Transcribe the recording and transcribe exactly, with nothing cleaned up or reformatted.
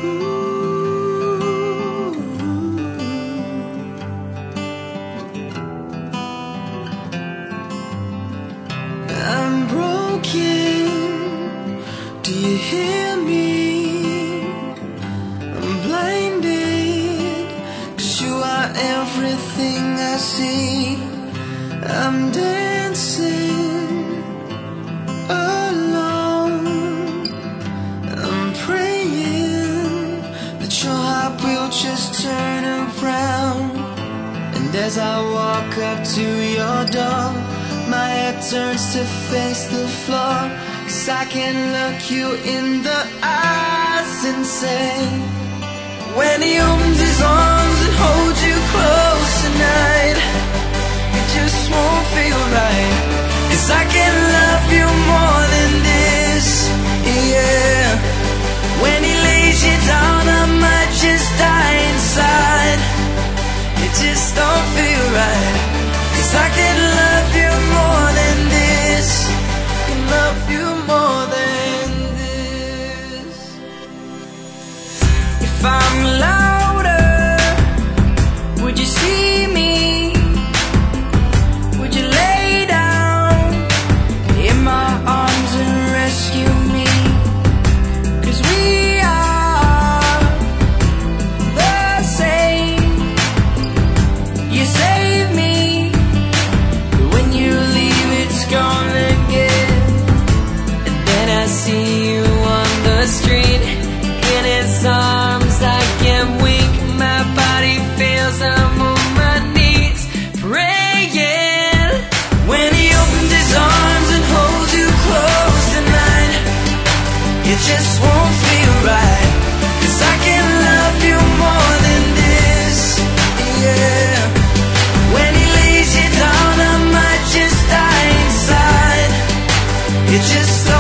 I'm broken, do you hear me? I'm blinded, 'cause you are everything I see. I'm dancing alone, I'm praying that your heart will just turn around. And as I walk up to your door, my head turns to face the floor, 'cause I can look you in the eyes and say, when he opens his arms and holds you close tonight, it just won't feel right. 'Cause I can love you more than this, yeah. When he lays you down, I might just die inside. It just don't feel right. 'Cause I can love you more than this, can love you more than this. If I'm louder, would you see me? Would you lay down in my arms and rescue me? 'Cause we are the same. You save me, gone again. And then I see you on the street, in his arms I can't wink. My body feels, I'm on my knees praying. When he opens his arms and holds you close tonight, it just won't feel right. 'Cause I can love you more than this, yeah. When he lays you down, I might just die inside. It just